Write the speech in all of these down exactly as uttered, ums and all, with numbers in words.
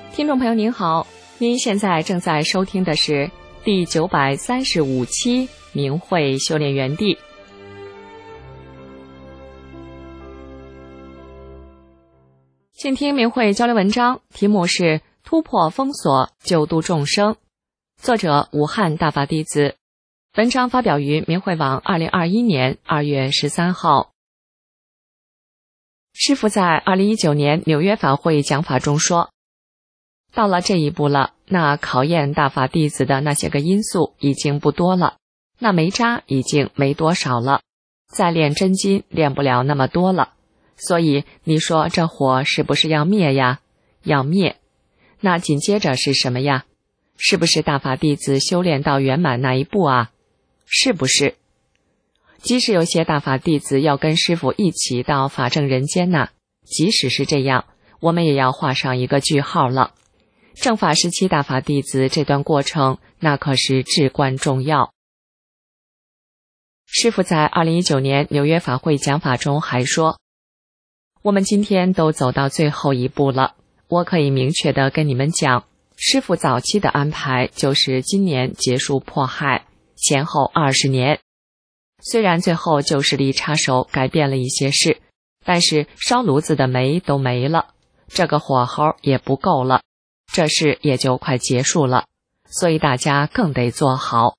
听众朋友您好，您现在正在收听的是第九百三十五期明慧修炼园地。请听明慧交流文章，题目是突破封锁，救度众生，作者武汉大法弟子。文章发表于明慧网二零二一年二月十三号。师父在二零一九年纽约法会讲法中说，到了这一步了，那考验大法弟子的那些个因素已经不多了，那煤渣已经没多少了，再炼真金炼不了那么多了，所以你说这火是不是要灭呀？要灭。那紧接着是什么呀？是不是大法弟子修炼到圆满那一步啊？是不是？即使有些大法弟子要跟师父一起到法正人间呐，即使是这样，我们也要画上一个句号了。正法时期大法弟子这段过程，那可是至关重要。师父在二零一九年纽约法会讲法中还说，我们今天都走到最后一步了，我可以明确地跟你们讲，师父早期的安排就是今年结束迫害，前后二十年。虽然最后旧势力插手改变了一些事，但是烧炉子的煤都没了，这个火候也不够了，这事也就快结束了，所以大家更得做好。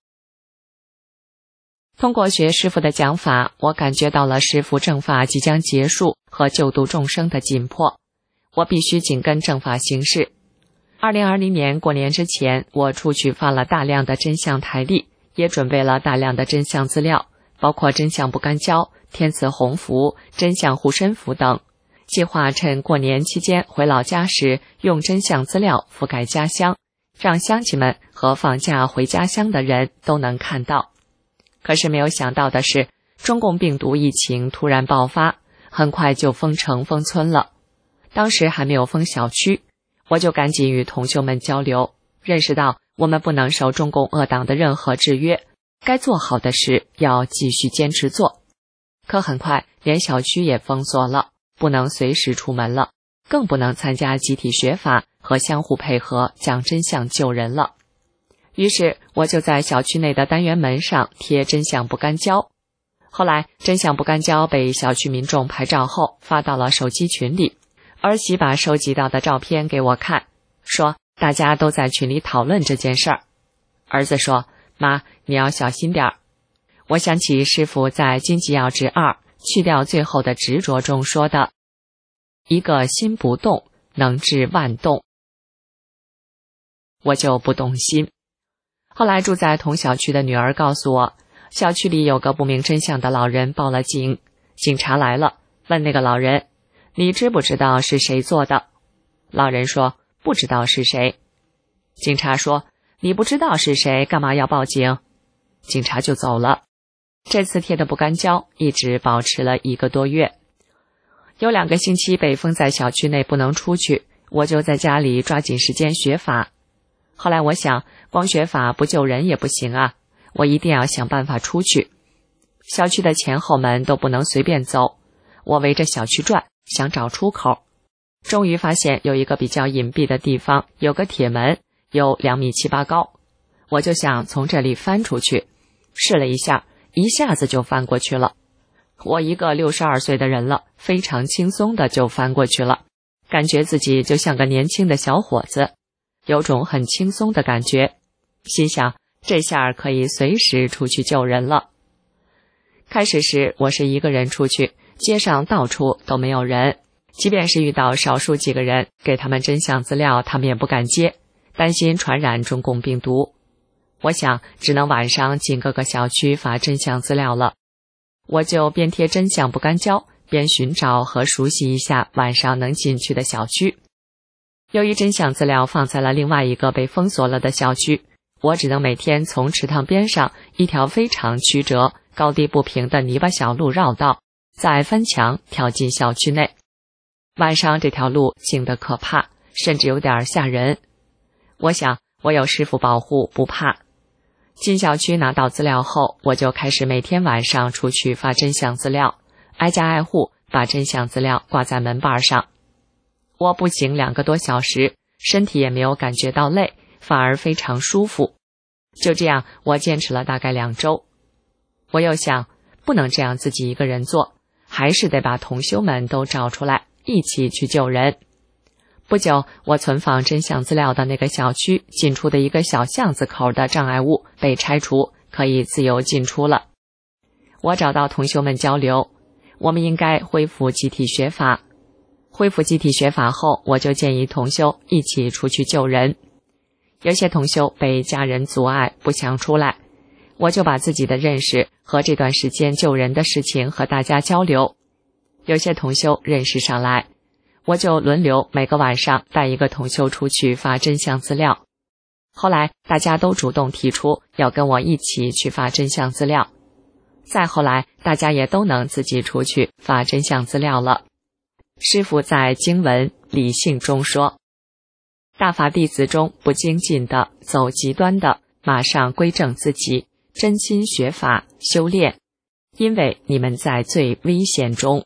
通过学师父的讲法，我感觉到了师父正法即将结束和救度众生的紧迫，我必须紧跟正法行事。二零二零年过年之前，我出去发了大量的真相台历，也准备了大量的真相资料，包括真相不干胶、天赐鸿福、真相护身符等，计划趁过年期间回老家时，用真相资料覆盖家乡，让乡亲们和放假回家乡的人都能看到。可是没有想到的是，中共病毒疫情突然爆发，很快就封城封村了。当时还没有封小区，我就赶紧与同修们交流，认识到我们不能受中共恶党的任何制约，该做好的事要继续坚持做。可很快连小区也封锁了，不能随时出门了，更不能参加集体学法和相互配合讲真相救人了。于是我就在小区内的单元门上贴真相不干胶。后来真相不干胶被小区民众拍照后发到了手机群里，儿媳把收集到的照片给我看，说大家都在群里讨论这件事儿。儿子说，妈，你要小心点儿。我想起师父在经济要旨二去掉最后的执着中说的，一个心不动能治万动。我就不动心。后来住在同小区的女儿告诉我，小区里有个不明真相的老人报了警，警察来了，问那个老人，你知不知道是谁做的？老人说，不知道是谁。警察说，你不知道是谁，干嘛要报警？警察就走了。这次贴的不干胶一直保持了一个多月，有两个星期被封在小区内不能出去，我就在家里抓紧时间学法。后来我想，光学法不救人也不行啊，我一定要想办法出去。小区的前后门都不能随便走，我围着小区转，想找出口。终于发现有一个比较隐蔽的地方，有个铁门，有两米七八高，我就想从这里翻出去，试了一下，一下子就翻过去了。我一个六十二岁的人了，非常轻松的就翻过去了，感觉自己就像个年轻的小伙子，有种很轻松的感觉，心想这下可以随时出去救人了。开始时我是一个人出去，街上到处都没有人，即便是遇到少数几个人，给他们真相资料他们也不敢接，担心传染中共病毒。我想只能晚上进各个小区发真相资料了，我就边贴真相不干胶，边寻找和熟悉一下晚上能进去的小区。由于真相资料放在了另外一个被封锁了的小区，我只能每天从池塘边上一条非常曲折、高低不平的泥巴小路绕道，再翻墙跳进小区内。晚上这条路静得可怕，甚至有点吓人。我想我有师父保护，不怕。进小区拿到资料后，我就开始每天晚上出去发真相资料，挨家挨户把真相资料挂在门板上。我步行两个多小时， 身体也没有感觉到累，反而非常舒服。就这样，我坚持了大概两周。我又想，不能这样自己一个人做，还是得把同修们都找出来，一起去救人。不久，我存放真相资料的那个小区进出的一个小巷子口的障碍物被拆除，可以自由进出了。我找到同修们交流，我们应该恢复集体学法。恢复集体学法后，我就建议同修一起出去救人。有些同修被家人阻碍，不想出来，我就把自己的认识和这段时间救人的事情和大家交流。有些同修认识上来，我就轮流每个晚上带一个同修出去发真相资料。后来大家都主动提出要跟我一起去发真相资料。再后来大家也都能自己出去发真相资料了。师父在经文理性中说，大法弟子中不精进的，走极端的，马上归正自己，真心学法修炼，因为你们在最危险中。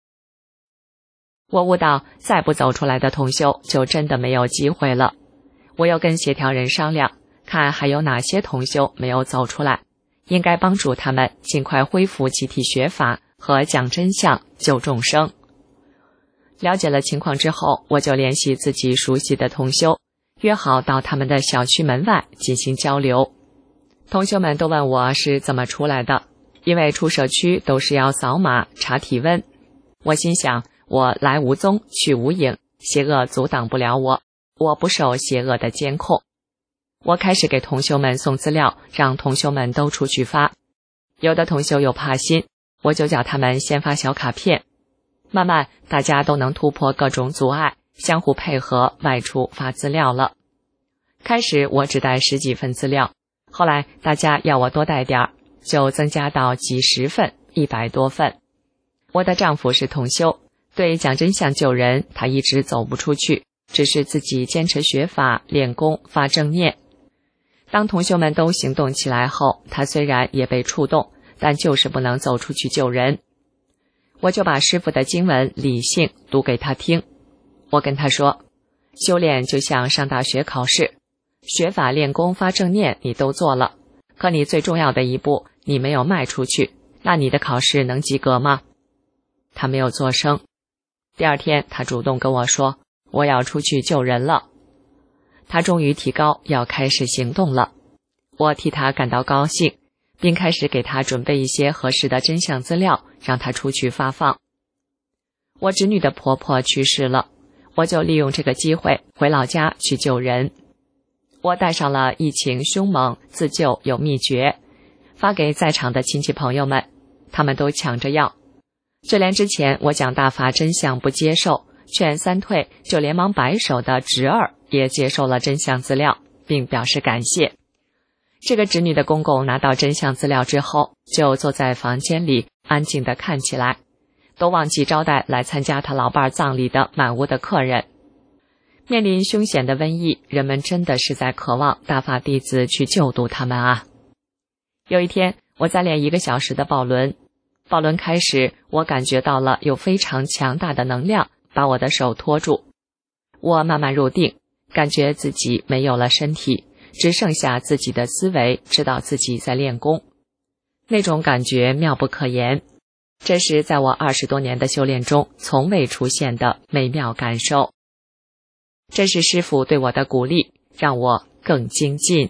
我悟到再不走出来的同修就真的没有机会了。我又跟协调人商量，看还有哪些同修没有走出来，应该帮助他们尽快恢复集体学法和讲真相救众生。了解了情况之后，我就联系自己熟悉的同修，约好到他们的小区门外进行交流。同修们都问我是怎么出来的，因为出社区都是要扫码查体温。我心想，我来无踪去无影，邪恶阻挡不了我，我不受邪恶的监控。我开始给同修们送资料，让同修们都出去发。有的同修又怕心，我就叫他们先发小卡片。慢慢大家都能突破各种阻碍，相互配合外出发资料了。开始我只带十几份资料，后来大家要我多带点儿，就增加到几十份、一百多份。我的丈夫是同修，对讲真相救人他一直走不出去，只是自己坚持学法练功发正念。当同修们都行动起来后，他虽然也被触动，但就是不能走出去救人。我就把师父的经文理性读给他听。我跟他说，修炼就像上大学考试，学法练功发正念你都做了，可你最重要的一步你没有迈出去，那你的考试能及格吗？他没有作声。第二天他主动跟我说，我要出去救人了。他终于提高，要开始行动了。我替他感到高兴，并开始给他准备一些合适的真相资料，让他出去发放。我侄女的婆婆去世了，我就利用这个机会回老家去救人。我带上了疫情凶猛，自救有秘诀，发给在场的亲戚朋友们，他们都抢着要。就连之前我讲大法真相不接受，劝三退就连忙摆手的侄儿也接受了真相资料，并表示感谢。这个侄女的公公拿到真相资料之后，就坐在房间里安静地看起来，都忘记招待来参加他老伴葬礼的满屋的客人。面临凶险的瘟疫，人们真的是在渴望大法弟子去救度他们啊。有一天，我在练一个小时的抱轮，抱轮开始，我感觉到了有非常强大的能量把我的手托住。我慢慢入定，感觉自己没有了身体，只剩下自己的思维，知道自己在练功。那种感觉妙不可言，这是在我二十多年的修炼中从未出现的美妙感受。这是师父对我的鼓励，让我更精进。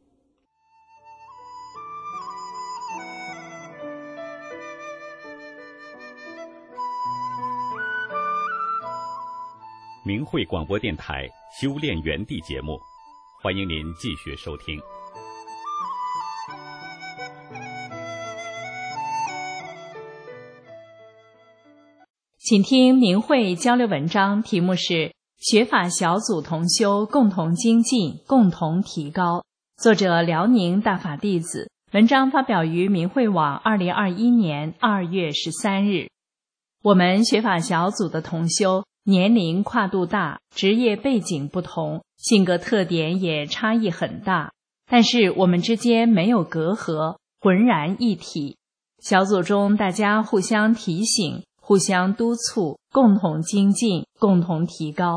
明慧广播电台修炼园地节目，欢迎您继续收听。 请听明慧交流文章，题目是学法小组同修共同精进，共同提高，作者辽宁大法弟子，文章发表于明慧网二零二一年二月十三日。我们学法小组的同修年龄跨度大，职业背景不同，性格特点也差异很大，但是我们之间没有隔阂，浑然一体。小组中大家互相提醒，互相督促，共同精进，共同提高。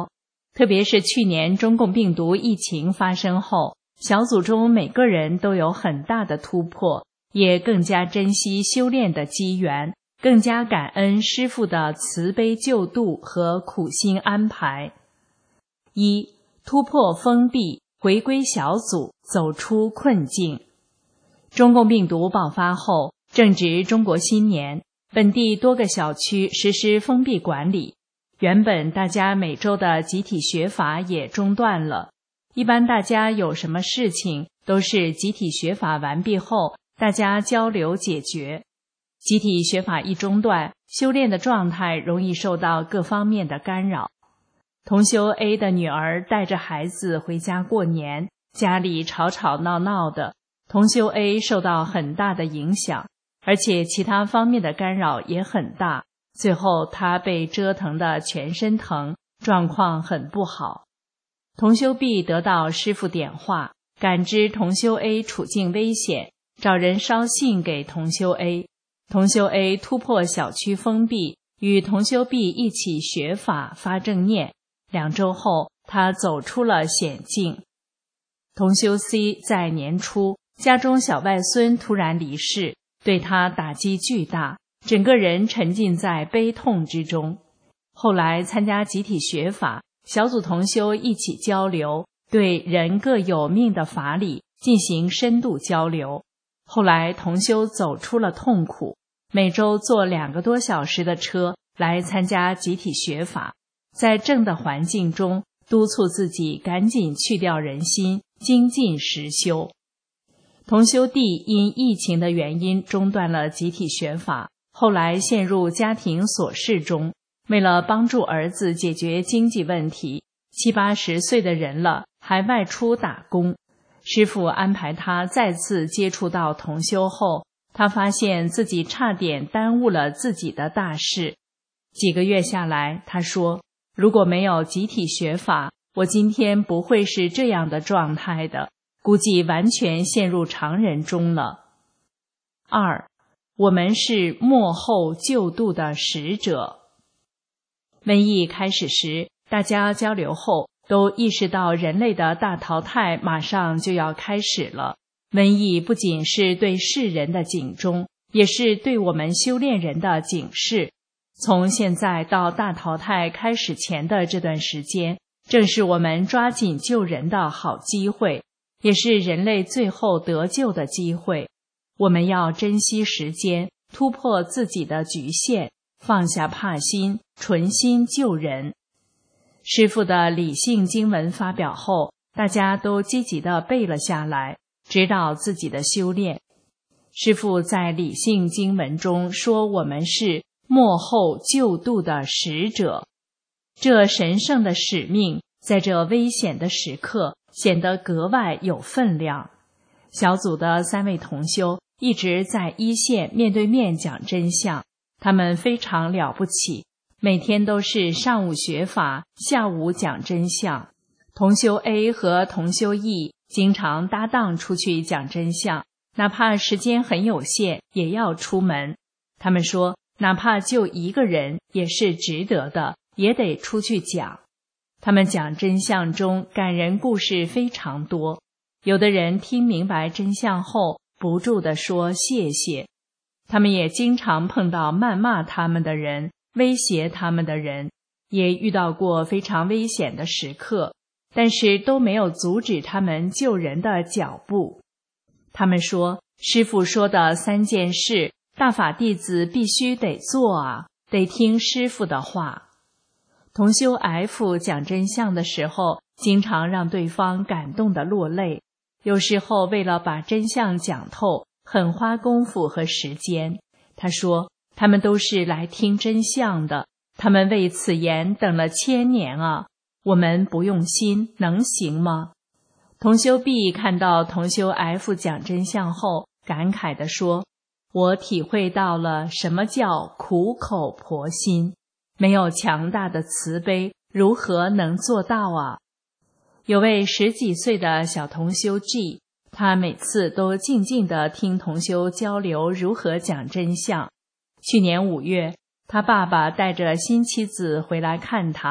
特别是去年中共病毒疫情发生后，小组中每个人都有很大的突破，也更加珍惜修炼的机缘，更加感恩师父的慈悲救度和苦心安排。一、突破封闭，回归小组，走出困境。中共病毒爆发后，正值中国新年，本地多个小区实施封闭管理，原本大家每周的集体学法也中断了。一般大家有什么事情，都是集体学法完毕后，大家交流解决。集体学法一中断，修炼的状态容易受到各方面的干扰。同修 A 的女儿带着孩子回家过年，家里吵吵闹闹的，同修 A 受到很大的影响，而且其他方面的干扰也很大，最后她被折腾得全身疼，状况很不好。同修 B 得到师父点化，感知同修 A 处境危险，找人捎信给同修 A。同修 A 突破小区封闭，与同修 B 一起学法发正念，两周后他走出了险境。同修 C 在年初家中小外孙突然离世，对他打击巨大，整个人沉浸在悲痛之中。后来参加集体学法，小组同修一起交流，对人各有命的法理进行深度交流。后来同修走出了痛苦，每周坐两个多小时的车来参加集体学法，在正的环境中督促自己赶紧去掉人心，精进实修。同修弟因疫情的原因中断了集体学法，后来陷入家庭琐事中，为了帮助儿子解决经济问题，七八十岁的人了还外出打工。师父安排他再次接触到同修后，他发现自己差点耽误了自己的大事。几个月下来，他说，如果没有集体学法，我今天不会是这样的状态的，估计完全陷入常人中了。二，我们是末后救度的使者。瘟疫开始时，大家交流后都意识到人类的大淘汰马上就要开始了。瘟疫不仅是对世人的警钟，也是对我们修炼人的警示。从现在到大淘汰开始前的这段时间，正是我们抓紧救人的好机会，也是人类最后得救的机会。我们要珍惜时间，突破自己的局限，放下怕心，纯心救人。师父的理性经文发表后，大家都积极地背了下来，指导自己的修炼。师父在理性经文中说，我们是末后救度的使者。这神圣的使命在这危险的时刻显得格外有分量。小组的三位同修一直在一线面对面讲真相，他们非常了不起，每天都是上午学法，下午讲真相。同修 A 和同修 E 经常搭档出去讲真相，哪怕时间很有限，也要出门。他们说，哪怕就一个人也是值得的，也得出去讲。他们讲真相中感人故事非常多，有的人听明白真相后不住地说谢谢。他们也经常碰到谩骂他们的人，威胁他们的人，也遇到过非常危险的时刻，但是都没有阻止他们救人的脚步。他们说，师父说的三件事，大法弟子必须得做啊，得听师父的话。同修 F 讲真相的时候，经常让对方感动得落泪，有时候为了把真相讲透，很花功夫和时间。他说，他们都是来听真相的，他们为此言等了千年啊，我们不用心能行吗？同修 B 看到同修 F 讲真相后，感慨地说，我体会到了什么叫苦口婆心，没有强大的慈悲，如何能做到啊？有位十几岁的小同修 G， 他每次都静静地听同修交流如何讲真相。去年五月，他爸爸带着新妻子回来看他，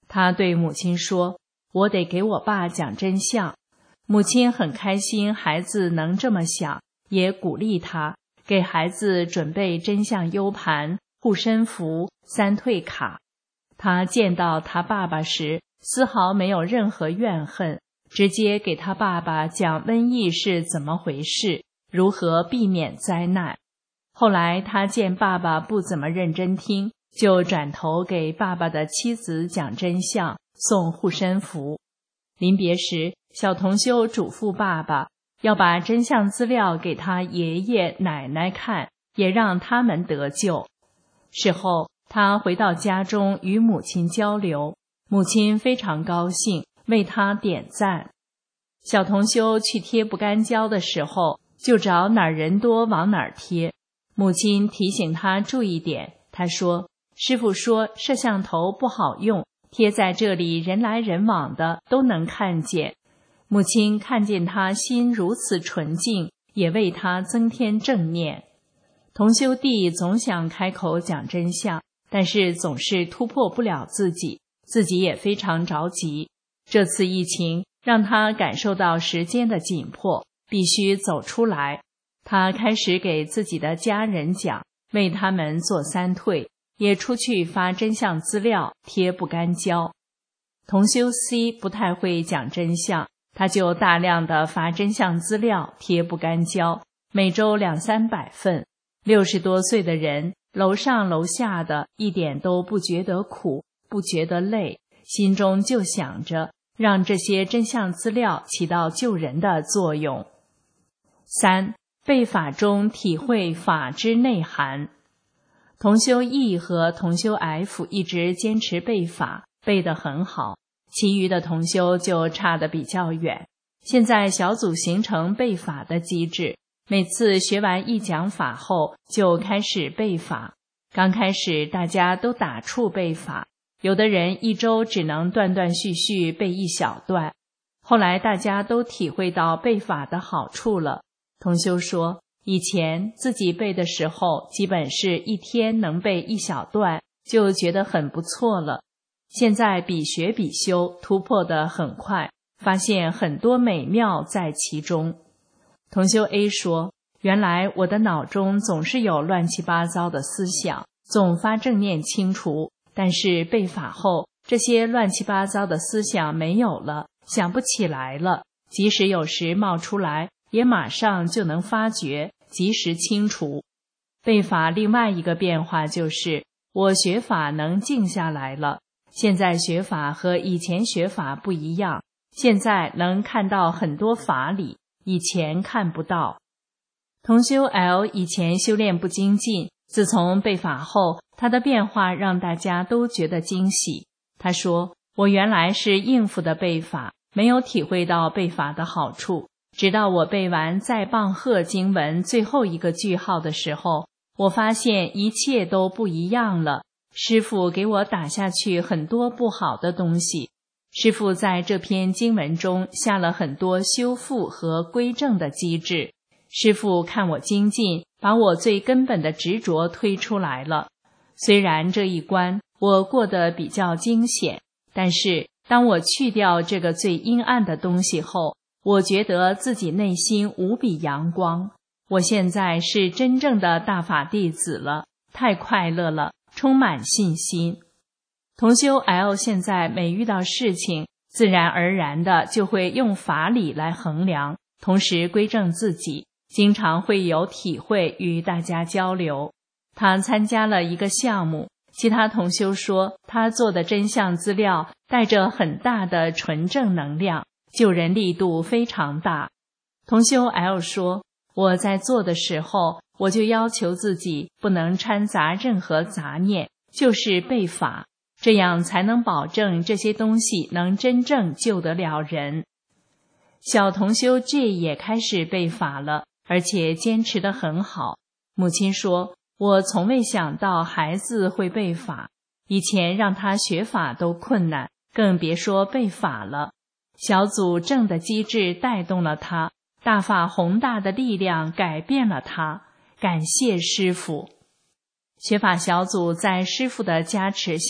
他对母亲说，我得给我爸讲真相。母亲很开心孩子能这么想，也鼓励他，给孩子准备真相 U 盘、护身符、三退卡。他见到他爸爸时，丝毫没有任何怨恨，直接给他爸爸讲瘟疫是怎么回事，如何避免灾难。后来他见爸爸不怎么认真听，就转头给爸爸的妻子讲真相，送护身符。临别时，小同修嘱咐爸爸要把真相资料给他爷爷奶奶看，也让他们得救。事后他回到家中与母亲交流，母亲非常高兴，为他点赞。小同修去贴不干胶的时候，就找哪儿人多往哪儿贴。母亲提醒他注意点，他说，师父说摄像头不好用，贴在这里人来人往的都能看见。母亲看见他心如此纯净，也为他增添正念。同修弟总想开口讲真相，但是总是突破不了自己，自己也非常着急。这次疫情让他感受到时间的紧迫，必须走出来。他开始给自己的家人讲，为他们做三退，也出去发真相资料，贴不干胶。同修 C 不太会讲真相，他就大量的发真相资料，贴不干胶，每周两三百份。六十多岁的人，楼上楼下的一点都不觉得苦，不觉得累，心中就想着让这些真相资料起到救人的作用。三、背法中体会法之内涵。同修 E 和同修 F 一直坚持背法，背得很好，其余的同修就差得比较远。现在小组形成背法的机制，每次学完一讲法后就开始背法。刚开始大家都打怵背法，有的人一周只能断断续续背一小段。后来大家都体会到背法的好处了。同修说，以前自己背的时候，基本是一天能背一小段，就觉得很不错了。现在比学比修，突破得很快，发现很多美妙在其中。同修 A 说，原来我的脑中总是有乱七八糟的思想，总发正念清除，但是背法后，这些乱七八糟的思想没有了，想不起来了，即使有时冒出来，也马上就能发觉，及时清除。背法另外一个变化就是，我学法能静下来了。现在学法和以前学法不一样，现在能看到很多法理，以前看不到。同修 L 以前修炼不精进，自从背法后，他的变化让大家都觉得惊喜。他说，我原来是应付的背法，没有体会到背法的好处。直到我背完在棒喝经文最后一个句号的时候，我发现一切都不一样了。师父给我打下去很多不好的东西，师父在这篇经文中下了很多修复和归正的机制。师父看我精进，把我最根本的执着推出来了。虽然这一关我过得比较惊险，但是当我去掉这个最阴暗的东西后，我觉得自己内心无比阳光。我现在是真正的大法弟子了，太快乐了，充满信心。同修 L 现在每遇到事情，自然而然的就会用法理来衡量，同时归正自己，经常会有体会与大家交流。他参加了一个项目，其他同修说他做的真相资料带着很大的纯正能量，救人力度非常大。同修 L 说，我在做的时候，我就要求自己不能掺杂任何杂念，就是背法，这样才能保证这些东西能真正救得了人。小同修 J 也开始背法了，而且坚持得很好。母亲说，我从未想到孩子会背法，以前让他学法都困难，更别说背法了。小组正的机制带动了他，大法宏大的力量改变了他，感谢师父。学法小组在师父的加持下，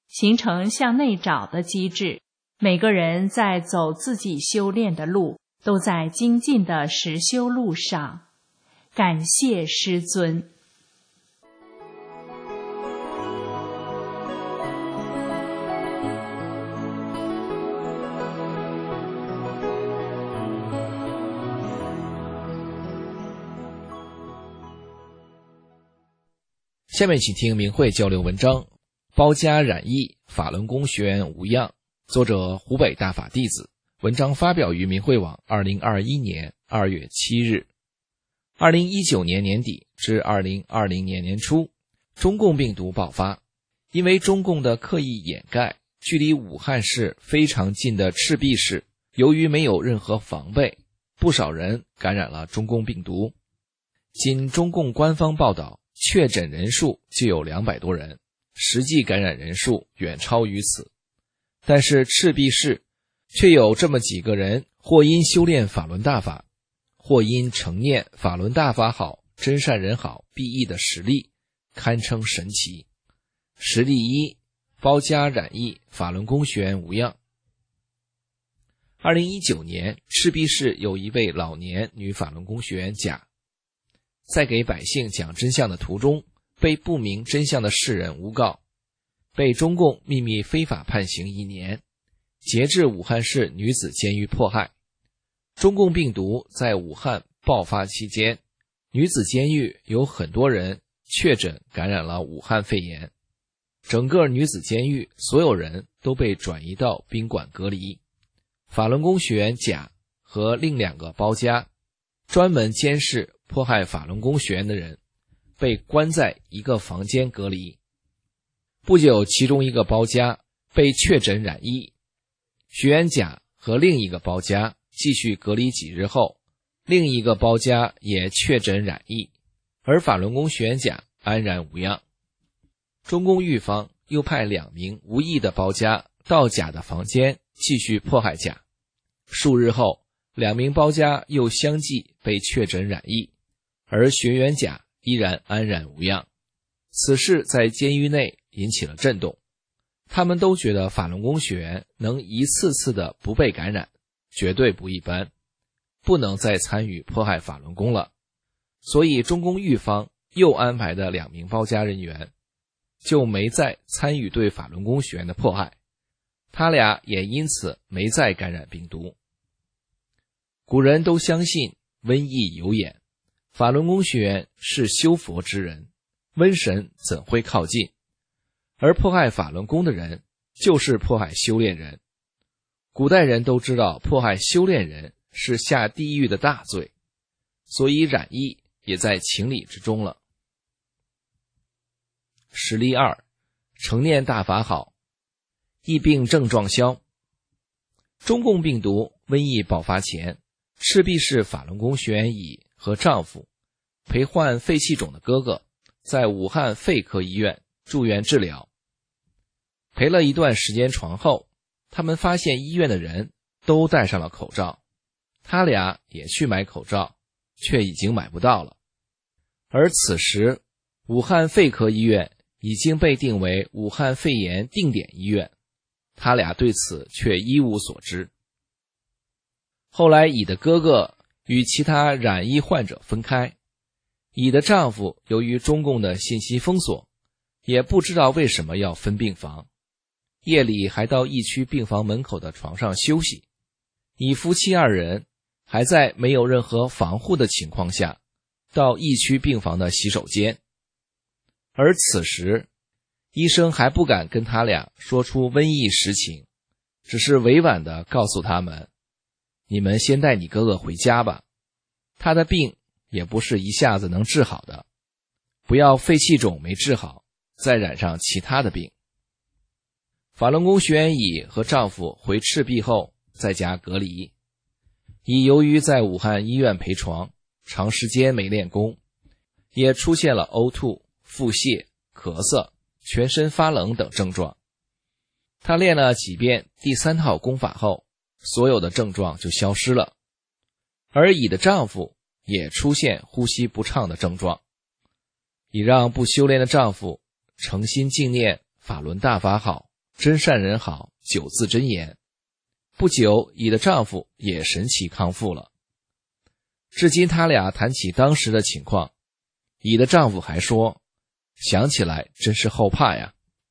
形成向内找的机制。每个人在走自己修炼的路，都在精进的实修路上。感谢师尊。 下面请听明慧交流文章《包家染疫，法轮功学员无恙》，作者湖北大法弟子。文章发表于明慧网二零二一年二月七日。二零一九年年底至二零二零年年初，中共病毒爆发。因为中共的刻意掩盖，距离武汉市非常近的赤壁市，由于没有任何防备，不少人感染了中共病毒。仅中共官方报道，确诊人数就有两百多人，实际感染人数远超于此。但是赤壁市却有这么几个人，或因修炼法轮大法，或因承念法轮大法好，真善人好，必易的实力，堪称神奇。实例一，包家染疫，法轮功学员无恙。二零一九年，赤壁市有一位老年女法轮功学员甲，在给百姓讲真相的途中，被不明真相的世人诬告，被中共秘密非法判刑一年，截至武汉市女子监狱迫害。中共病毒在武汉爆发期间，女子监狱有很多人确诊感染了武汉肺炎，整个女子监狱所有人都被转移到宾馆隔离。法轮功学员甲和另两个包家专门监视迫害法轮功学员的人，被关在一个房间隔离。不久，其中一个包家被确诊染疫，学员甲和另一个包家继续隔离几日后，另一个包家也确诊染疫，而法轮功学员甲安然无恙。中共狱方又派两名无意的包家到甲的房间继续迫害甲。数日后，两名包家又相继被确诊染疫，而学员甲依然安然无恙。此事在监狱内引起了震动，他们都觉得法轮功学员能一次次的不被感染，绝对不一般，不能再参与迫害法轮功了。所以中共狱方又安排的两名包家人员就没再参与对法轮功学员的迫害，他俩也因此没再感染病毒。古人都相信瘟疫有眼，法轮功学员是修佛之人，瘟神怎会靠近？而迫害法轮功的人就是迫害修炼人。古代人都知道迫害修炼人是下地狱的大罪，所以染疫也在情理之中了。实例二，承念大法好，疫病症状消。中共病毒瘟疫爆发前，赤壁市法轮功学员乙和丈夫陪患肺气肿的哥哥在武汉肺科医院住院治疗。陪了一段时间床后，他们发现医院的人都戴上了口罩，他俩也去买口罩，却已经买不到了。而此时，武汉肺科医院已经被定为武汉肺炎定点医院，他俩对此却一无所知。后来乙的哥哥与其他染疫患者分开，乙的丈夫由于中共的信息封锁，也不知道为什么要分病房，夜里还到疫区病房门口的床上休息。乙夫妻二人还在没有任何防护的情况下到疫区病房的洗手间，而此时医生还不敢跟他俩说出瘟疫实情，只是委婉地告诉他们，你们先带你哥哥回家吧，他的病也不是一下子能治好的，不要肺气肿没治好再染上其他的病。法轮功学员乙和丈夫回赤壁后在家隔离。乙由于在武汉医院陪床，长时间没练功，也出现了呕吐、腹泻、咳嗽、全身发冷等症状。他练了几遍第三套功法后，所有的症状就消失了。而乙的丈夫也出现呼吸不畅的症状。乙让不修炼的丈夫诚心敬念法轮大法好， 真善人好九字真言。不久，乙的丈夫也神奇康复了。至今他俩谈起当时的情况，乙的丈夫还说，想起来真是后怕呀。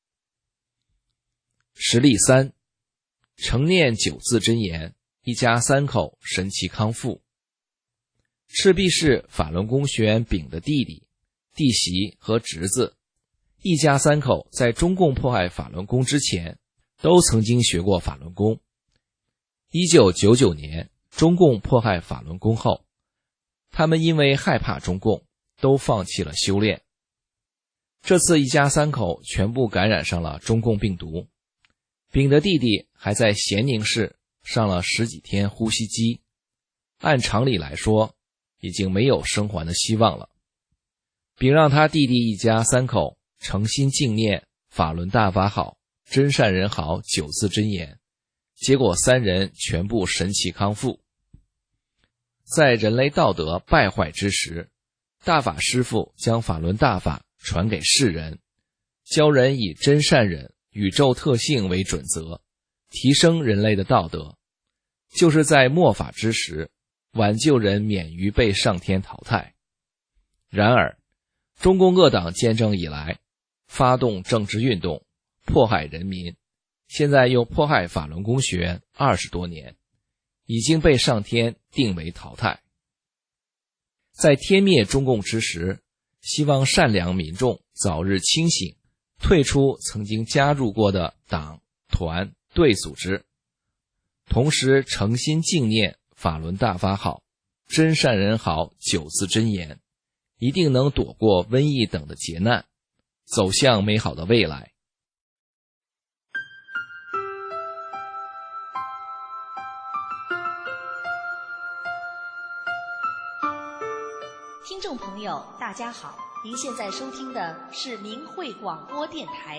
实例三，承念九字真言，一家三口神奇康复。赤壁市法轮功学员丙的弟弟、弟媳和侄子，一家三口在中共迫害法轮功之前，都曾经学过法轮功。一九九九年，中共迫害法轮功后，他们因为害怕中共，都放弃了修炼。这次一家三口全部感染上了中共病毒，丙的弟弟还在咸宁市上了十几天呼吸机，按常理来说，已经没有生还的希望了。丙让他弟弟一家三口诚心敬念法轮大法好，真善人好九字真言，结果三人全部神奇康复。在人类道德败坏之时，大法师父将法轮大法传给世人，教人以真善忍、宇宙特性为准则，提升人类的道德，就是在末法之时，挽救人免于被上天淘汰。然而，中共恶党建政以来，发动政治运动，迫害人民，现在又迫害法轮功学员二十多年，已经被上天定为淘汰。在天灭中共之时，希望善良民众早日清醒，退出曾经加入过的党、团、队组织，同时诚心敬念法轮大法好，真善人好九字真言，一定能躲过瘟疫等的劫难，走向美好的未来。 听众朋友大家好，您现在收听的是明慧广播电台。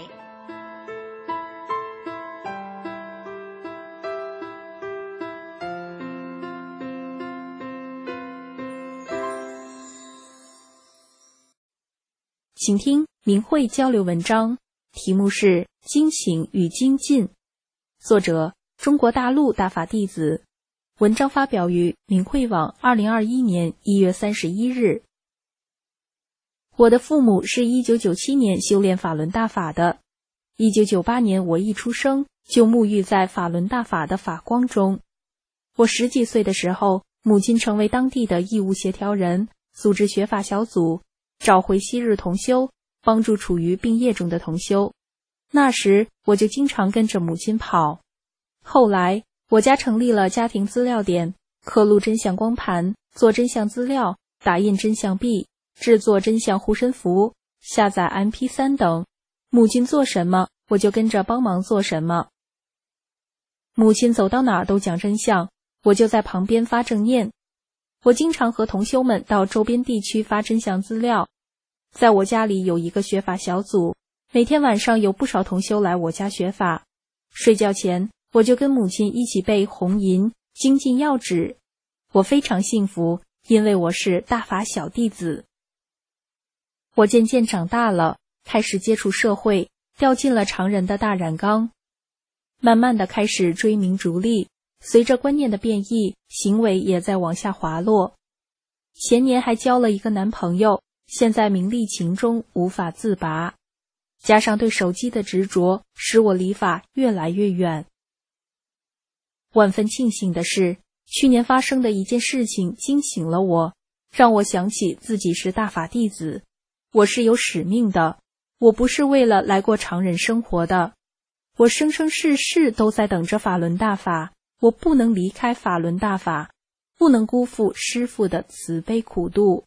请听明慧交流文章，题目是《惊醒与精进》，作者中国大陆大法弟子，文章发表于明慧网二零二一年一月三十一日。我的父母是一九九七年修炼法轮大法的，一九九八年我一出生就沐浴在法轮大法的法光中。我十几岁的时候，母亲成为当地的义务协调人，组织学法小组，找回昔日同修，帮助处于病业中的同修。那时我就经常跟着母亲跑。后来我家成立了家庭资料点，刻录真相光盘，做真相资料，打印真相币，制作真相护身符，下载 M P 三 等。母亲做什么，我就跟着帮忙做什么。母亲走到哪儿都讲真相，我就在旁边发正念。我经常和同修们到周边地区发真相资料。在我家里有一个学法小组，每天晚上有不少同修来我家学法。睡觉前，我就跟母亲一起背红银、精进要旨。我非常幸福，因为我是大法小弟子。我渐渐长大了，开始接触社会，掉进了常人的大染缸。慢慢的开始追名逐利，随着观念的变异，行为也在往下滑落。前年还交了一个男朋友，现在名利情中无法自拔，加上对手机的执着，使我离法越来越远。万分庆幸的是，去年发生的一件事情惊醒了我，让我想起自己是大法弟子，我是有使命的，我不是为了来过常人生活的，我生生世世都在等着法轮大法，我不能离开法轮大法，不能辜负师父的慈悲苦度。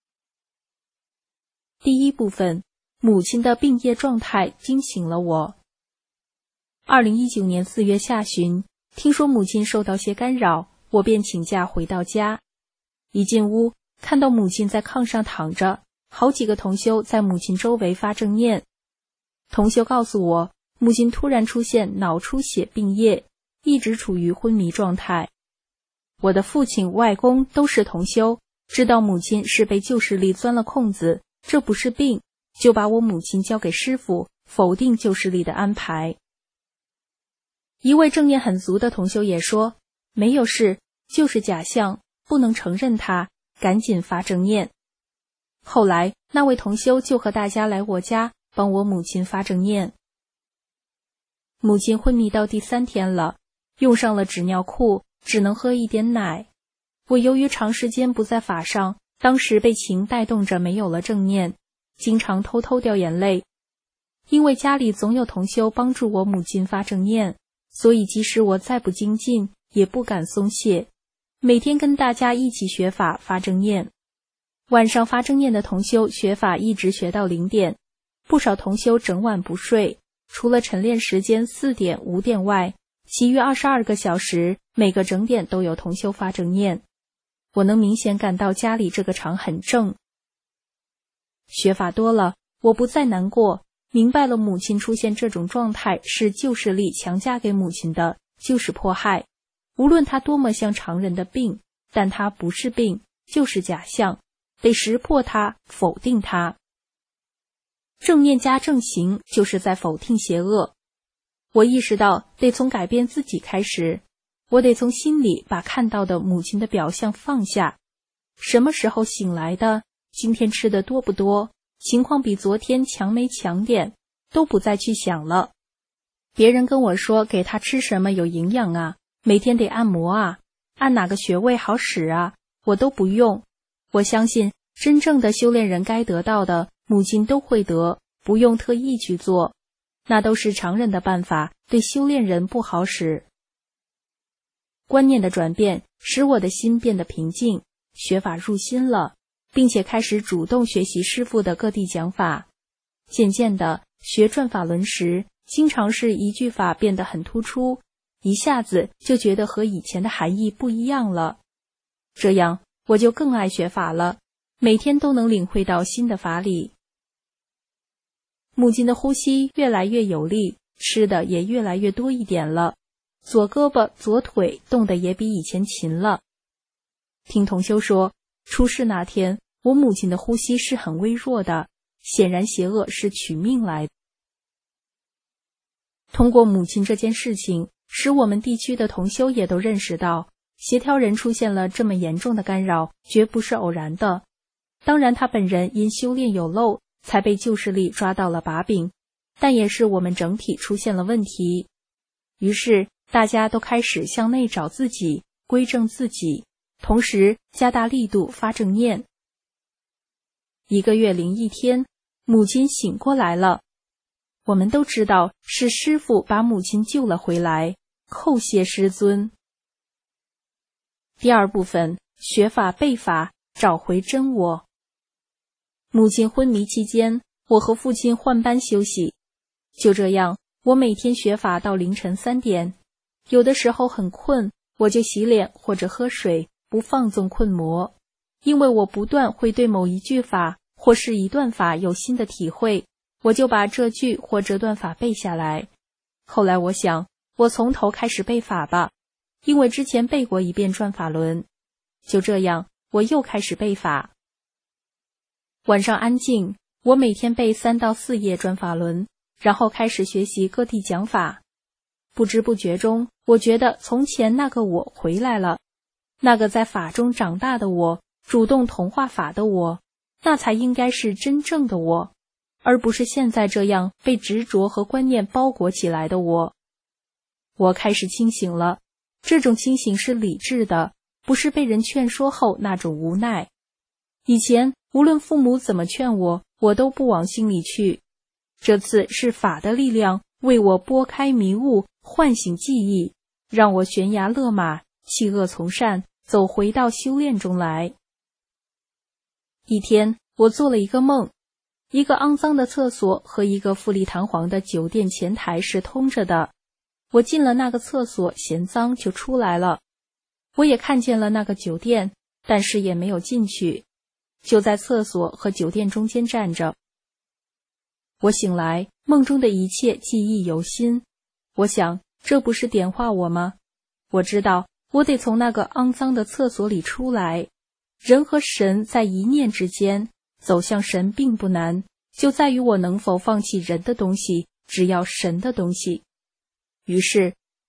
第一部分，母亲的病业状态惊醒了我。二零一九年四月下旬，听说母亲受到些干扰，我便请假回到家。一进屋，看到母亲在炕上躺着，好几个同修在母亲周围发正念。同修告诉我，母亲突然出现脑出血病业，一直处于昏迷状态。我的父亲、外公都是同修，知道母亲是被旧势力钻了空子，这不是病，就把我母亲交给师父，否定旧势力的安排。 一位正念很足的同修也说，没有事，就是假象，不能承认它，赶紧发正念。后来那位同修就和大家来我家帮我母亲发正念。母亲昏迷到第三天了，用上了纸尿裤，只能喝一点奶。我由于长时间不在法上，当时被情带动着没有了正念，经常偷偷掉眼泪。因为家里总有同修帮助我母亲发正念，所以即使我再不精进，也不敢松懈，每天跟大家一起学法发正念。晚上发正念的同修学法一直学到零点，不少同修整晚不睡，除了晨练时间四点五点外，其余二十二个小时每个整点都有同修发正念。我能明显感到家里这个场很正。学法多了，我不再难过，明白了母亲出现这种状态是旧势力强加给母亲的，就是迫害。无论它多么像常人的病，但它不是病，就是假象，得识破它，否定它。正念加正行就是在否定邪恶。我意识到得从改变自己开始，我得从心里把看到的母亲的表象放下。什么时候醒来的，今天吃的多不多，情况比昨天强没强点，都不再去想了。别人跟我说给他吃什么有营养啊，每天得按摩啊，按哪个穴位好使啊，我都不用。我相信真正的修炼人该得到的，母亲都会得，不用特意去做，那都是常人的办法，对修炼人不好使。观念的转变使我的心变得平静，学法入心了，并且开始主动学习师父的各地讲法。渐渐的，学转法轮时，经常是一句法变得很突出，一下子就觉得和以前的含义不一样了。这样我就更爱学法了，每天都能领会到新的法理。母亲的呼吸越来越有力，吃的也越来越多一点了，左胳膊左腿动得也比以前勤了。听同修说，出事那天我母亲的呼吸是很微弱的，显然邪恶是取命来的。通过母亲这件事情，使我们地区的同修也都认识到，协调人出现了这么严重的干扰，绝不是偶然的。当然他本人因修炼有漏，才被旧势力抓到了把柄，但也是我们整体出现了问题。于是大家都开始向内找自己，归正自己，同时加大力度发正念。一个月零一天，母亲醒过来了。我们都知道是师父把母亲救了回来，叩谢师尊。第二部分，学法背法，找回真我。母亲昏迷期间，我和父亲换班休息。就这样，我每天学法到凌晨三点。有的时候很困，我就洗脸或者喝水，不放纵困魔。因为我不断会对某一句法或是一段法有新的体会，我就把这句或这段法背下来。后来我想，我从头开始背法吧，因为之前背过一遍转法轮。就这样，我又开始背法。晚上安静，我每天背三到四页转法轮，然后开始学习各地讲法。不知不觉中，我觉得从前那个我回来了，那个在法中长大的我，主动同化法的我，那才应该是真正的我，而不是现在这样被执着和观念包裹起来的我。我开始清醒了，这种清醒是理智的，不是被人劝说后那种无奈。以前无论父母怎么劝我，我都不往心里去。这次是法的力量为我拨开迷雾，唤醒记忆，让我悬崖勒马，弃恶从善，走回到修炼中来。一天，我做了一个梦，一个肮脏的厕所和一个富丽堂皇的酒店前台是通着的。我进了那个厕所，嫌脏就出来了。我也看见了那个酒店，但是也没有进去，就在厕所和酒店中间站着。我醒来，梦中的一切记忆犹新。我想，这不是点化我吗？我知道，我得从那个肮脏的厕所里出来。人和神在一念之间，走向神并不难，就在于我能否放弃人的东西，只要神的东西。于是，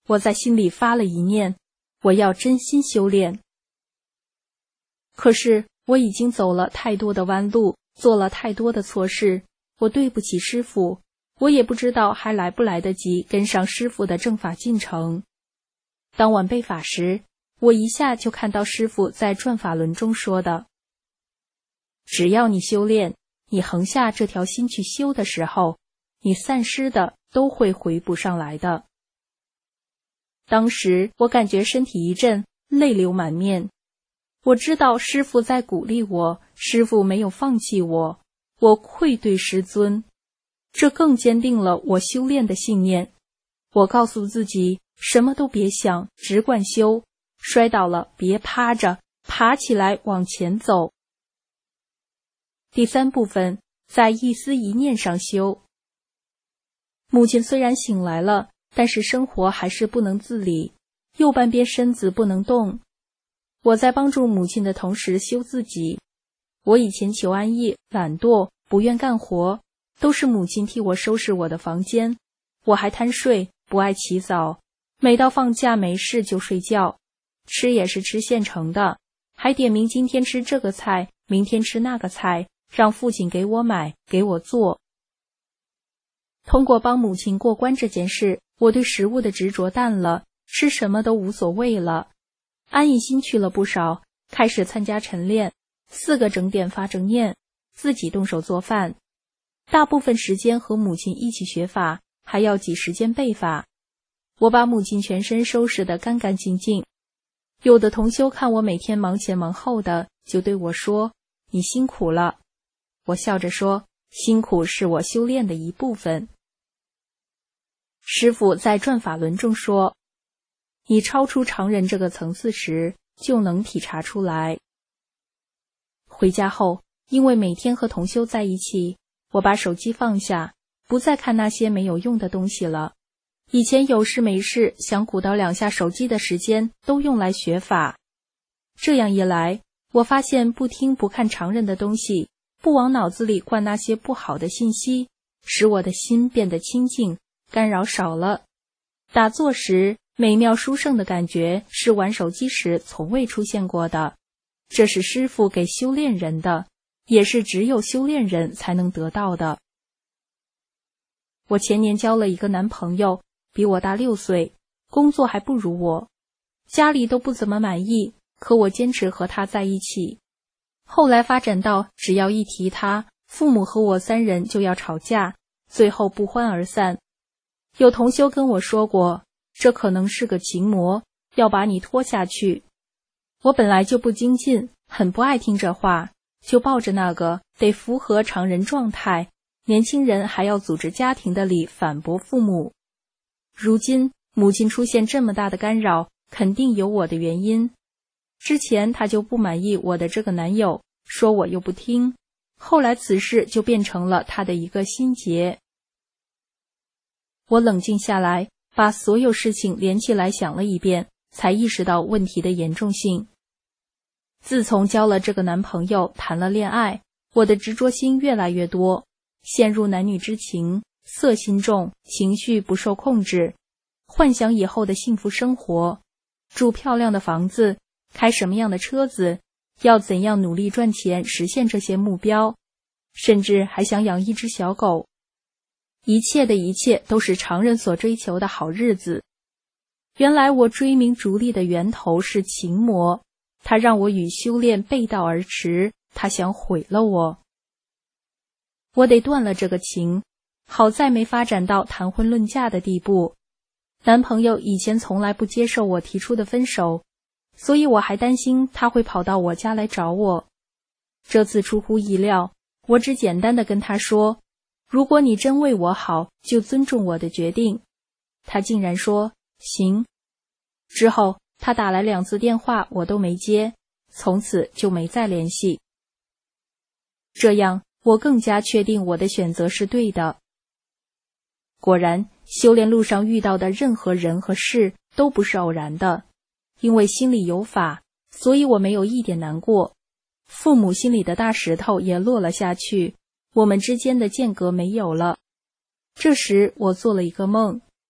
我在心里发了一念，我要真心修炼。可是我已经走了太多的弯路，做了太多的错事，我对不起师父，我也不知道还来不来得及跟上师父的正法进程。当晚背法时，我一下就看到师父在转法轮中说的，只要你修炼，你横下这条心去修的时候，你散失的都会回补上来的。当时我感觉身体一震，泪流满面。我知道师父在鼓励我，师父没有放弃我，我愧对师尊，这更坚定了我修炼的信念。我告诉自己，什么都别想，只管修，摔倒了别趴着，爬起来往前走。第三部分，在一思一念上修。母亲虽然醒来了，但是生活还是不能自理，右半边身子不能动。我在帮助母亲的同时修自己。我以前求安逸、懒惰、不愿干活，都是母亲替我收拾我的房间。我还贪睡，不爱起早，每到放假没事就睡觉，吃也是吃现成的，还点名今天吃这个菜，明天吃那个菜，让父亲给我买，给我做。通过帮母亲过关这件事，我对食物的执着淡了，吃什么都无所谓了，安逸心去了不少，开始参加晨练，四个整点发正念，自己动手做饭，大部分时间和母亲一起学法，还要挤时间背法。我把母亲全身收拾得干干净净。有的同修看我每天忙前忙后的，就对我说，你辛苦了。我笑着说，辛苦是我修炼的一部分。师父在转法轮中说，你超出常人这个层次时，就能体察出来。回家后，因为每天和同修在一起，我把手机放下，不再看那些没有用的东西了。以前有事没事想鼓捣两下手机的时间都用来学法。这样一来，我发现不听不看常人的东西，不往脑子里灌那些不好的信息，使我的心变得清净，干扰少了。打坐时美妙殊胜的感觉是玩手机时从未出现过的，这是师父给修炼人的，也是只有修炼人才能得到的。我前年交了一个男朋友，比我大六岁，工作还不如我，家里都不怎么满意，可我坚持和他在一起。后来发展到只要一提他，父母和我三人就要吵架，最后不欢而散。有同修跟我说过，这可能是个情魔，要把你拖下去。我本来就不精进，很不爱听这话，就抱着那个得符合常人状态，年轻人还要组织家庭的理反驳父母。如今母亲出现这么大的干扰，肯定有我的原因。之前她就不满意我的这个男友，说我又不听，后来此事就变成了她的一个心结。我冷静下来，把所有事情连起来想了一遍，才意识到问题的严重性。自从交了这个男朋友，谈了恋爱，我的执着心越来越多，陷入男女之情，色心重，情绪不受控制，幻想以后的幸福生活，住漂亮的房子，开什么样的车子，要怎样努力赚钱实现这些目标，甚至还想养一只小狗。一切的一切都是常人所追求的好日子。原来我追名逐利的源头是情魔，他让我与修炼背道而驰，他想毁了我。我得断了这个情，好在没发展到谈婚论嫁的地步。男朋友以前从来不接受我提出的分手，所以我还担心他会跑到我家来找我。这次出乎意料，我只简单的跟他说，如果你真为我好，就尊重我的决定。他竟然说行。之后他打来两次电话，我都没接，从此就没再联系。这样我更加确定我的选择是对的。果然，修炼路上遇到的任何人和事都不是偶然的，因为心里有法，所以我没有一点难过。父母心里的大石头也落了下去，我们之间的间隔没有了。这时我做了一个梦，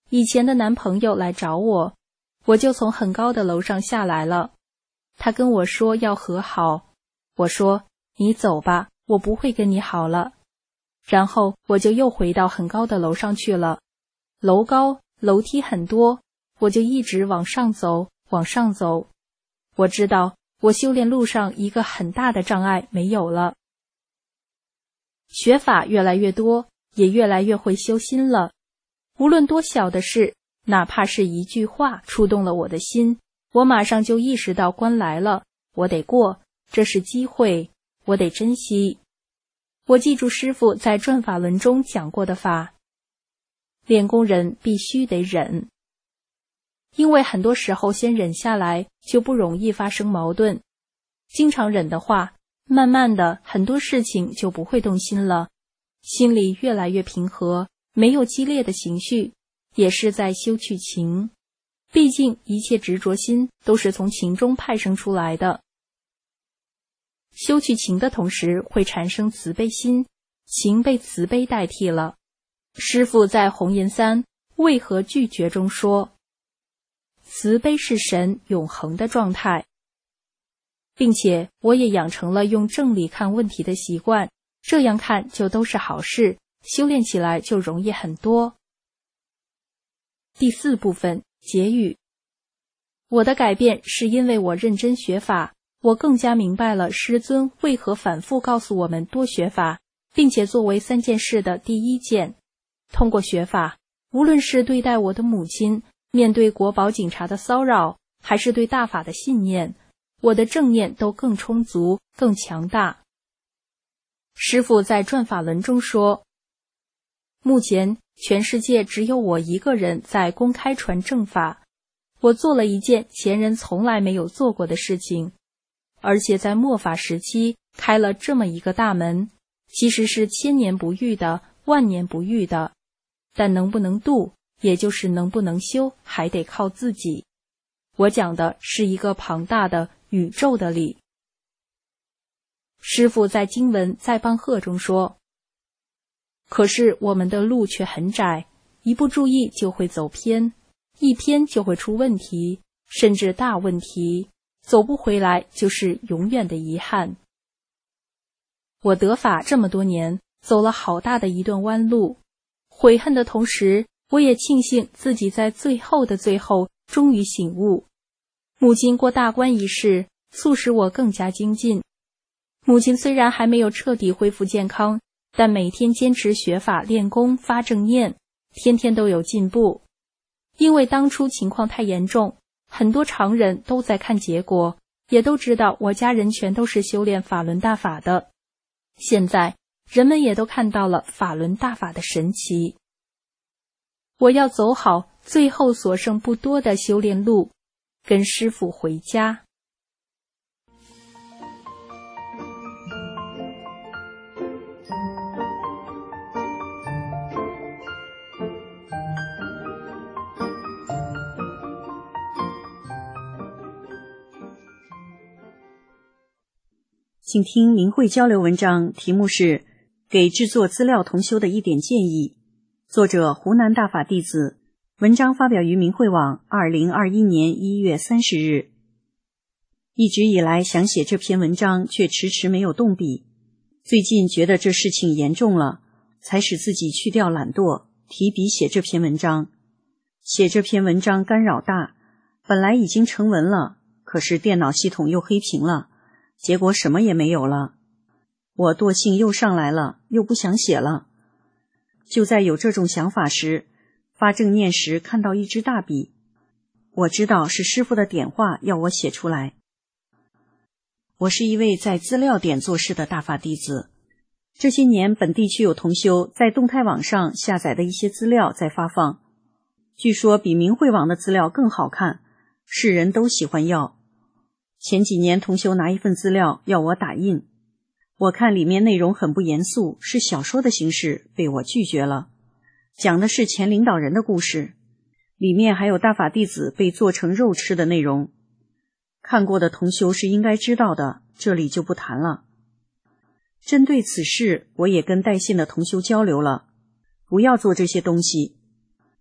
以前的男朋友来找我，我就从很高的楼上下来了。他跟我说要和好，我说你走吧，我不会跟你好了。然后我就又回到很高的楼上去了。楼高，楼梯很多，我就一直往上走，往上走。我知道我修炼路上一个很大的障碍没有了。学法越来越多，也越来越会修心了。无论多小的事，哪怕是一句话触动了我的心，我马上就意识到关来了，我得过，这是机会，我得珍惜。我记住师父在转法轮中讲过的法，练功人必须得忍，因为很多时候先忍下来就不容易发生矛盾。经常忍的话，慢慢的很多事情就不会动心了，心里越来越平和，没有激烈的情绪，也是在修去情。毕竟一切执着心都是从情中派生出来的。修去情的同时会产生慈悲心，情被慈悲代替了。师父在红岩三为何拒绝中说，慈悲是神永恒的状态，并且我也养成了用正理看问题的习惯，这样看就都是好事，修炼起来就容易很多。第四部分，结语。我的改变是因为我认真学法，我更加明白了师尊为何反复告诉我们多学法，并且作为三件事的第一件。通过学法，无论是对待我的母亲，面对国保警察的骚扰，还是对大法的信念，我的正念都更充足，更强大。师父在转法轮中说，目前全世界只有我一个人在公开传正法，我做了一件前人从来没有做过的事情，而且在末法时期开了这么一个大门，其实是千年不遇的，万年不遇的，但能不能度，也就是能不能修，还得靠自己。我讲的是一个庞大的宇宙的理。师父在经文在邦贺中说，可是我们的路却很窄，一不注意就会走偏，一偏就会出问题，甚至大问题，走不回来就是永远的遗憾。我得法这么多年，走了好大的一段弯路，悔恨的同时，我也庆幸自己在最后的最后终于醒悟。母亲过大关一事，促使我更加精进。母亲虽然还没有彻底恢复健康，但每天坚持学法练功发正念，天天都有进步。因为当初情况太严重，很多常人都在看结果，也都知道我家人全都是修炼法轮大法的。现在人们也都看到了法轮大法的神奇。我要走好最后所剩不多的修炼路，跟师父回家。 请听明慧交流文章，题目是给制作资料同修的一点建议，作者湖南大法弟子，文章发表于明慧网二零二一年一月三十日。一直以来想写这篇文章，却迟迟没有动笔，最近觉得这事情严重了，才使自己去掉懒惰，提笔写这篇文章。写这篇文章干扰大，本来已经成文了，可是电脑系统又黑屏了，结果什么也没有了。我惰性又上来了，又不想写了。就在有这种想法时，发正念时看到一支大笔，我知道是师父的点化要我写出来。我是一位在资料点做事的大法弟子，这些年本地区有同修在动态网上下载的一些资料在发放，据说比明慧网的资料更好看，世人都喜欢要。前几年同修拿一份资料要我打印，我看里面内容很不严肃，是小说的形式，被我拒绝了。讲的是前领导人的故事，里面还有大法弟子被做成肉吃的内容。看过的同修是应该知道的，这里就不谈了。针对此事，我也跟带信的同修交流了，不要做这些东西。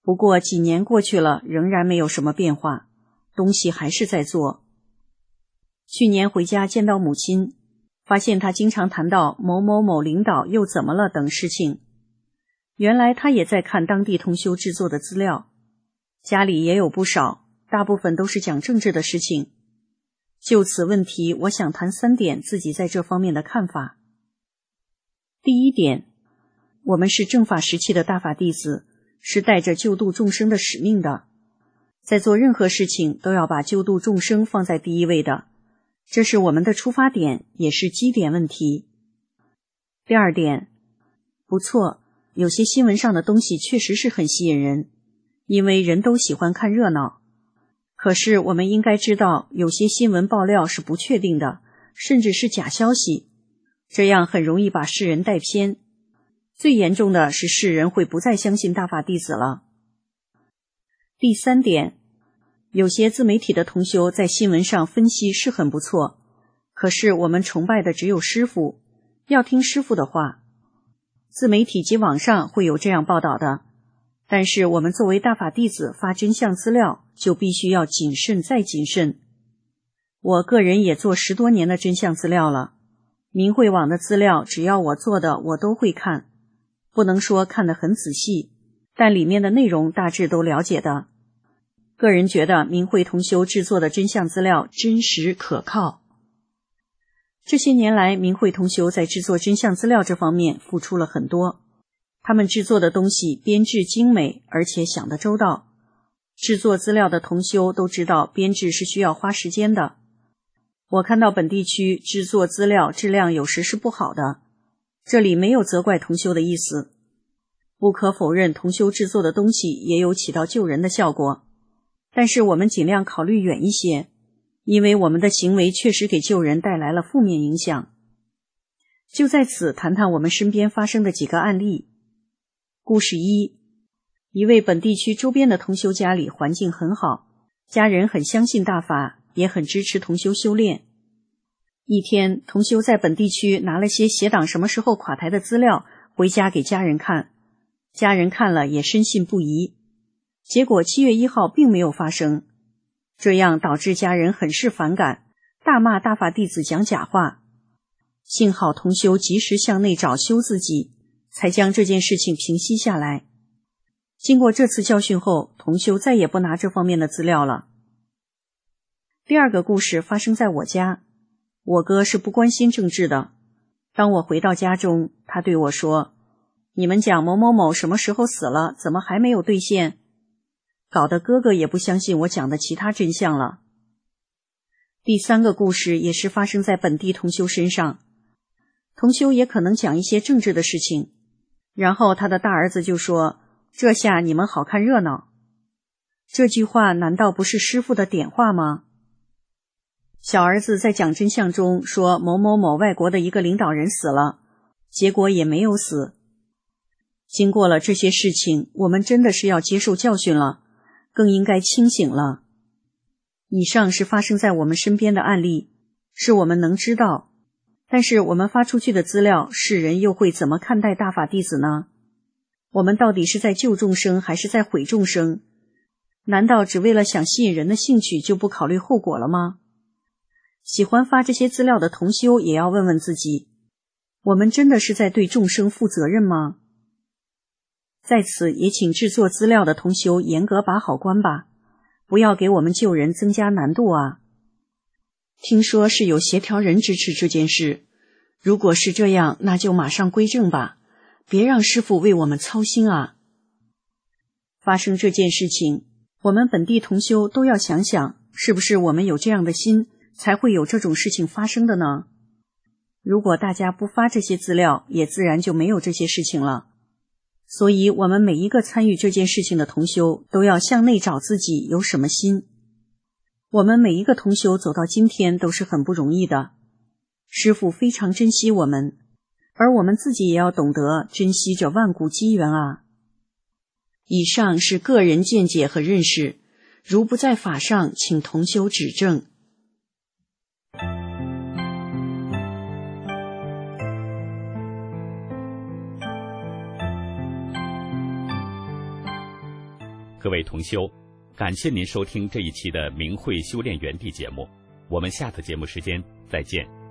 不过几年过去了，仍然没有什么变化，东西还是在做。去年回家见到母亲，发现她经常谈到某某某领导又怎么了等事情。原来她也在看当地同修制作的资料，家里也有不少，大部分都是讲政治的事情。就此问题，我想谈三点自己在这方面的看法。第一点，我们是正法时期的大法弟子，是带着救度众生的使命的，在做任何事情都要把救度众生放在第一位的，这是我们的出发点，也是基点问题。第二点，不错，有些新闻上的东西确实是很吸引人，因为人都喜欢看热闹。可是我们应该知道，有些新闻爆料是不确定的，甚至是假消息，这样很容易把世人带偏。最严重的是世人会不再相信大法弟子了。第三点，有些自媒体的同修在新闻上分析是很不错，可是我们崇拜的只有师父，要听师父的话。自媒体及网上会有这样报道的，但是我们作为大法弟子发真相资料，就必须要谨慎再谨慎。我个人也做十多年的真相资料了，明慧网的资料只要我做的我都会看，不能说看得很仔细，但里面的内容大致都了解的。个人觉得明慧同修制作的真相资料真实可靠。这些年来，明慧同修在制作真相资料这方面付出了很多，他们制作的东西编制精美，而且想得周到。制作资料的同修都知道编制是需要花时间的。我看到本地区制作资料质量有时是不好的，这里没有责怪同修的意思。不可否认，同修制作的东西也有起到救人的效果，但是我们尽量考虑远一些，因为我们的行为确实给救人带来了负面影响。就在此谈谈我们身边发生的几个案例。故事一，一位本地区周边的同修家里环境很好，家人很相信大法，也很支持同修修炼。一天，同修在本地区拿了些邪党什么时候垮台的资料回家给家人看，家人看了也深信不疑。结果七月一号并没有发生，这样导致家人很是反感，大骂大法弟子讲假话。幸好同修及时向内找修自己，才将这件事情平息下来。经过这次教训后，同修再也不拿这方面的资料了。第二个故事发生在我家，我哥是不关心政治的。当我回到家中，他对我说，你们讲某某某什么时候死了，怎么还没有兑现？搞得哥哥也不相信我讲的其他真相了。第三个故事也是发生在本地同修身上，同修也可能讲一些政治的事情，然后他的大儿子就说，这下你们好看热闹。这句话难道不是师父的点化吗？小儿子在讲真相中说某某某外国的一个领导人死了，结果也没有死。经过了这些事情，我们真的是要接受教训了，更应该清醒了。以上是发生在我们身边的案例，是我们能知道，但是我们发出去的资料，世人又会怎么看待大法弟子呢？我们到底是在救众生还是在毁众生？难道只为了想吸引人的兴趣就不考虑后果了吗？喜欢发这些资料的同修也要问问自己，我们真的是在对众生负责任吗？在此也请制作资料的同修严格把好关吧，不要给我们救人增加难度啊！听说是有协调人支持这件事，如果是这样，那就马上归正吧，别让师父为我们操心啊！发生这件事情，我们本地同修都要想想，是不是我们有这样的心，才会有这种事情发生的呢？如果大家不发这些资料，也自然就没有这些事情了。所以我们每一个参与这件事情的同修都要向内找自己有什么心。我们每一个同修走到今天都是很不容易的，师父非常珍惜我们，而我们自己也要懂得珍惜这万古机缘啊。以上是个人见解和认识，如不在法上，请同修指正。 各位同修，感谢您收听这一期的明慧修炼园地节目，我们下次节目时间再见。